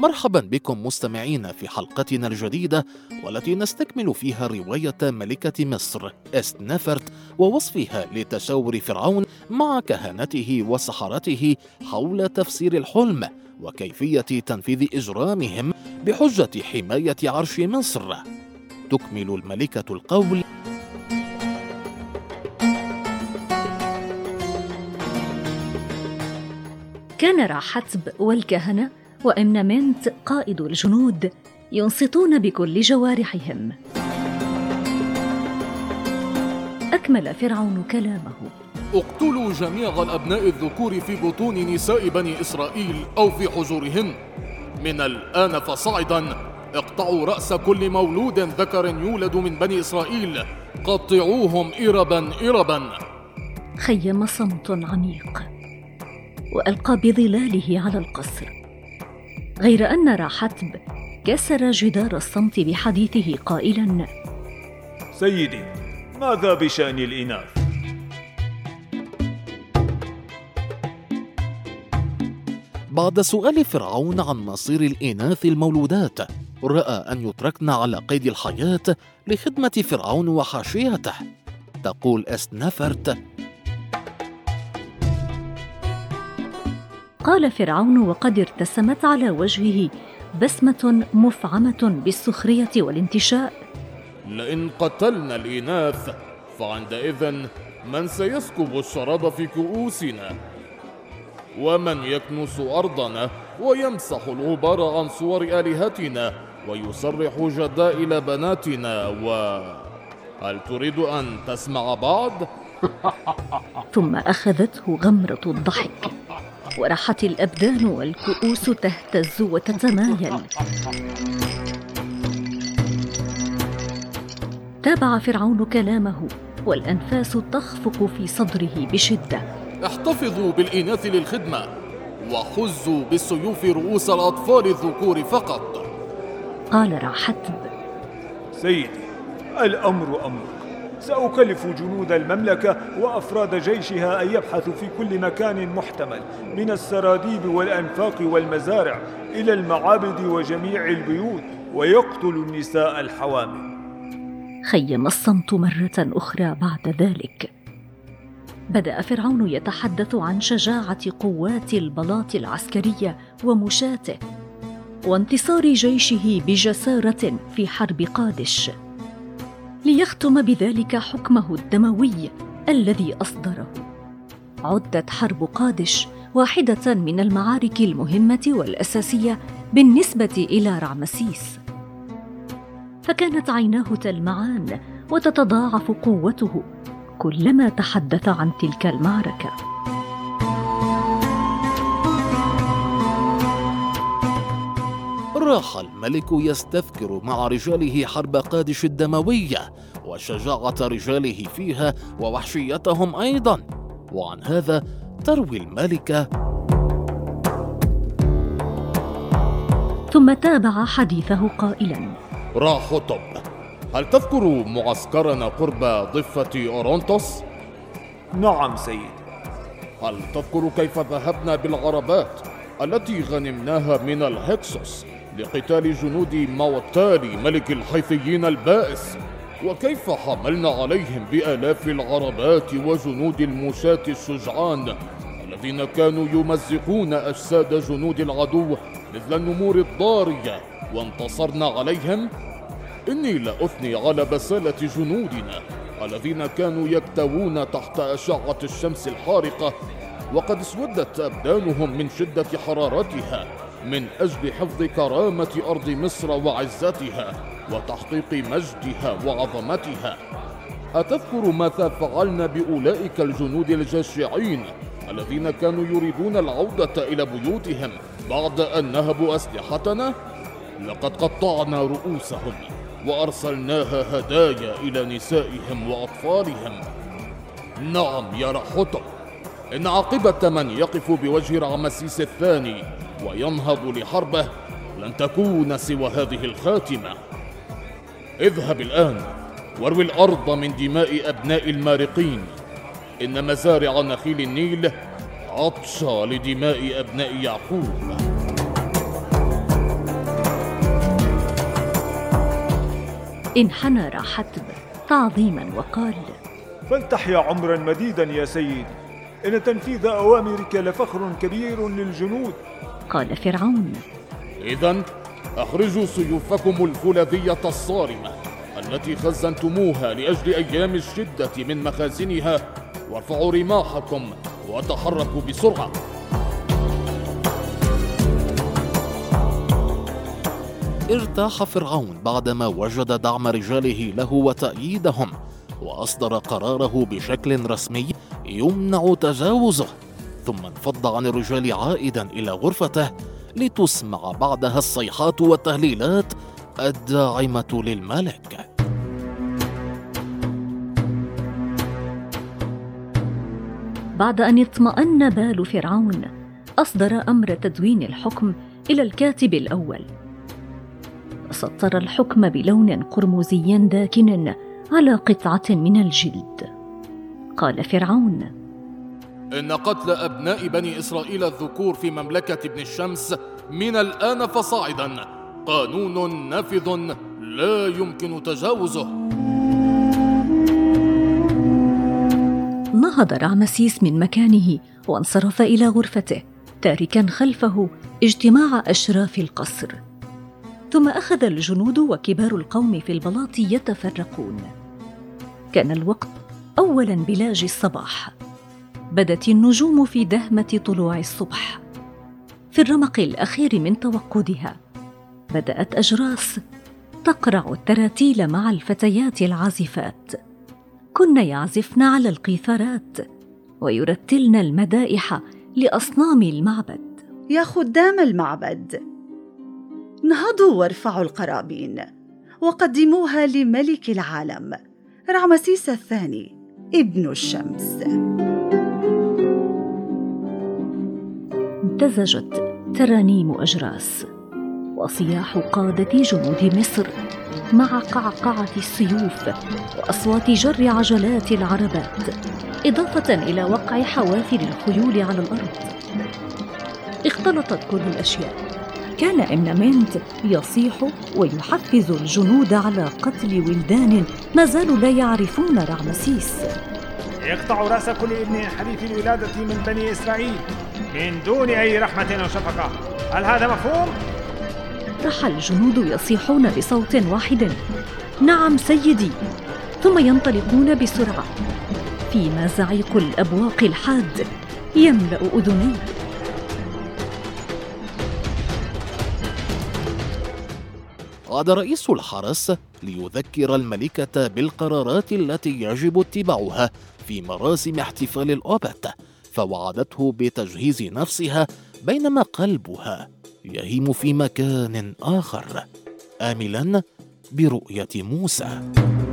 مرحبا بكم مستمعين في حلقتنا الجديدة، والتي نستكمل فيها رواية ملكة مصر أستنفرت ووصفها لتشاور فرعون مع كهنته وسحرته حول تفسير الحلم وكيفية تنفيذ إجرامهم بحجة حماية عرش مصر. تكمل الملكة القول: كان راحتب والكهنة وإمنمنت قائد الجنود ينصتون بكل جوارحهم. أكمل فرعون كلامه: اقتلوا جميع الأبناء الذكور في بطون نساء بني إسرائيل أو في حجورهن، من الآن فصاعدا اقطعوا رأس كل مولود ذكر يولد من بني إسرائيل، قطعوهم إربا إربا. خيم صمت عميق وألقى بظلاله على القصر، غير أن راحتب كسر جدار الصمت بحديثه قائلاً: سيدي، ماذا بشأن الإناث؟ بعد سؤال فرعون عن مصير الإناث المولودات، رأى أن يتركن على قيد الحياة لخدمة فرعون وحاشيته. تقول أستنفرت: قال فرعون وقد ارتسمت على وجهه بسمة مفعمة بالسخرية والانتشاء: لئن قتلنا الإناث فعندئذ من سيسكب الشراب في كؤوسنا، ومن يكنس أرضنا ويمسح الغبار عن صور آلهتنا ويسرح جدائل بناتنا، هل تريد أن تسمع بعض؟ ثم أخذته غمرة الضحك، ورحت الأبدان والكؤوس تهتز وتتمايل. تابع فرعون كلامه والأنفاس تخفق في صدره بشدة: احتفظوا بالإناث للخدمة، وحزوا بالسيوف رؤوس الأطفال الذكور فقط. قال راحتب: سيدي، الأمر أمرك. سأكلف جنود المملكة وأفراد جيشها أن يبحثوا في كل مكان محتمل، من السراديب والأنفاق والمزارع إلى المعابد وجميع البيوت، ويقتلوا النساء الحوامل. خيم الصمت مرة أخرى بعد ذلك. بدأ فرعون يتحدث عن شجاعة قوات البلاط العسكرية ومشاته، وانتصار جيشه بجسارة في حرب قادش، ليختم بذلك حكمه الدموي الذي أصدره. عدت حرب قادش واحدة من المعارك المهمة والأساسية بالنسبة إلى رعمسيس، فكانت عيناه تلمعان وتتضاعف قوته كلما تحدث عن تلك المعركة. راح الملك يستذكر مع رجاله حرب قادش الدموية وشجاعة رجاله فيها ووحشيتهم أيضا، وعن هذا تروي الملكة: ثم تابع حديثه قائلا: راحتب، هل تذكر معسكرنا قرب ضفة أورونتوس؟ نعم سيدي. هل تذكر كيف ذهبنا بالعربات التي غنمناها من الهكسوس لقتال جنود موتاري ملك الحيثيين البائس، وكيف حملنا عليهم بآلاف العربات وجنود المشاة الشجعان الذين كانوا يمزقون أجساد جنود العدو مثل النمور الضارية وانتصرنا عليهم؟ إني لأثني على بسالة جنودنا الذين كانوا يكتوون تحت أشعة الشمس الحارقة، وقد اسودت أبدانهم من شدة حرارتها من أجل حفظ كرامة أرض مصر وعزتها وتحقيق مجدها وعظمتها. أتذكر ماذا فعلنا بأولئك الجنود الجشعين الذين كانوا يريدون العودة إلى بيوتهم بعد أن نهبوا أسلحتنا؟ لقد قطعنا رؤوسهم وأرسلناها هدايا إلى نسائهم وأطفالهم. نعم يا راحتب، إن عاقبة من يقف بوجه رعمسيس الثاني وينهض لحربه لن تكون سوى هذه الخاتمة. اذهب الآن واروي الأرض من دماء أبناء المارقين، إن مزارع نخيل النيل عطشى لدماء أبناء يعقوب. انحنى حتب تعظيما وقال: فلتحيا عمرا مديدا يا سيدي، إن تنفيذ أوامرك لفخر كبير للجنود. قال فرعون: إذن أخرجوا سيوفكم الفولاذية الصارمة التي خزنتموها لأجل أيام الشدة من مخازنها، وارفعوا رماحكم وتحركوا بسرعة. ارتاح فرعون بعدما وجد دعم رجاله له وتأييدهم، وأصدر قراره بشكل رسمي يمنع تجاوزه، ثم انفض عن الرجال عائدا إلى غرفته لتسمع بعدها الصيحات والتهليلات الداعمة للملك. بعد أن اطمأن بال فرعون، أصدر أمر تدوين الحكم إلى الكاتب الأول، سطر الحكم بلون قرمزي داكن على قطعة من الجلد. قال فرعون: إن قتل أبناء بني إسرائيل الذكور في مملكة ابن الشمس من الآن فصاعدا قانون نافذ لا يمكن تجاوزه. نهض رعمسيس من مكانه وانصرف إلى غرفته، تاركا خلفه اجتماع أشراف القصر. ثم أخذ الجنود وكبار القوم في البلاط يتفرقون. كان الوقت أولا بلاج الصباح، بدت النجوم في دهمة طلوع الصبح. في الرمق الأخير من توقدها بدأت أجراس تقرع التراتيل مع الفتيات العازفات، كن يعزفن على القيثارات ويرتلن المدائح لأصنام المعبد. يا خدام المعبد، نهضوا وارفعوا القرابين وقدموها لملك العالم رعمسيس الثاني ابن الشمس. امتزجت ترانيم أجراس وصياح قادة جنود مصر مع قعقعة السيوف وأصوات جر عجلات العربات، إضافة إلى وقع حوافر الخيول على الأرض. اختلطت كل الأشياء. كان إمنامنت يصيح ويحفز الجنود على قتل ولدان ما زالوا لا يعرفون رعمسيس. يقطع رأس كل ابن حديث الولادة من بني إسرائيل من دون أي رحمة أو شفقة. هل هذا مفهوم؟ رح الجنود يصيحون بصوت واحد: نعم سيدي، ثم ينطلقون بسرعة فيما زعيق الأبواق الحاد يملأ أذنيه. عاد رئيس الحرس ليذكر الملكة بالقرارات التي يجب اتباعها في مراسم احتفال الأوبت، فوعدته بتجهيز نفسها، بينما قلبها يهيم في مكان آخر، آملاً برؤية موسى.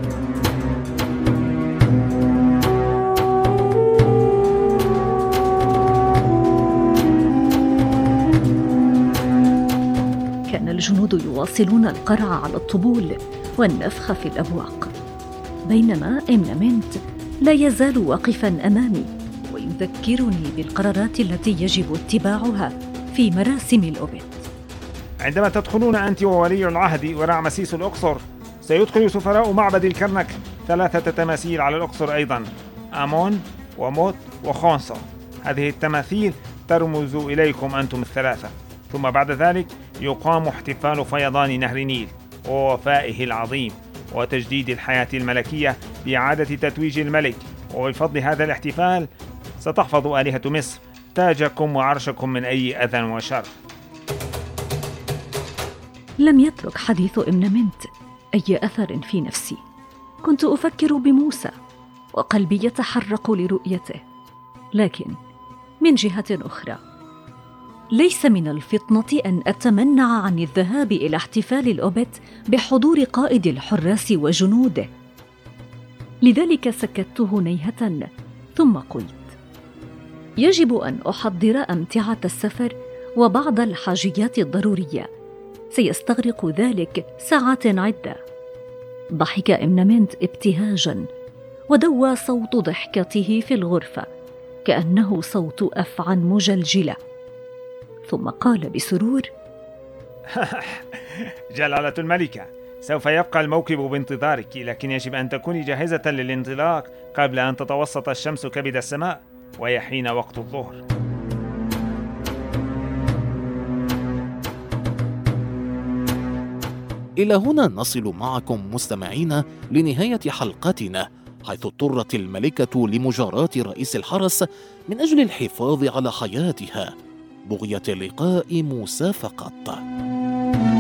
كان الجنود يواصلون القرع على الطبول والنفخ في الأبواق، بينما إمنامنت لا يزال واقفاً أمامي ويذكرني بالقرارات التي يجب اتباعها في مراسم الأوبت. عندما تدخلون أنت وولي العهد ورعمسيس الأقصر، سيدخل سفراء معبد الكرنك 3 تماثيل على الأقصر أيضا، آمون وموت وخونسو. هذه التماثيل ترمز إليكم أنتم الثلاثة. ثم بعد ذلك يقام احتفال فيضان نهر النيل ووفائه العظيم وتجديد الحياة الملكية بإعادة تتويج الملك. وبفضل هذا الاحتفال ستحفظ آلهة مصر تاجكم وعرشكم من أي أذى وشر. لم يترك حديث إمنامنت أي أثر في نفسي. كنت أفكر بموسى وقلبي يتحرق لرؤيته، لكن من جهة أخرى ليس من الفطنة أن أتمنع عن الذهاب إلى احتفال الأوبت بحضور قائد الحراس وجنوده. لذلك سكت هنيهة ثم قلت: يجب أن أحضر أمتعة السفر وبعض الحاجيات الضرورية، سيستغرق ذلك ساعات عدة. ضحك إمنامنت ابتهاجاً، ودوى صوت ضحكته في الغرفة كأنه صوت أفعى مجلجلة، ثم قال بسرور: جلالة الملكة، سوف يبقى الموكب بانتظارك، لكن يجب أن تكوني جاهزة للانطلاق قبل أن تتوسط الشمس كبد السماء ويحين وقت الظهر. إلى هنا نصل معكم مستمعين لنهاية حلقتنا، حيث اضطرت الملكة لمجاراة رئيس الحرس من أجل الحفاظ على حياتها، بغية لقاء موسى فقط.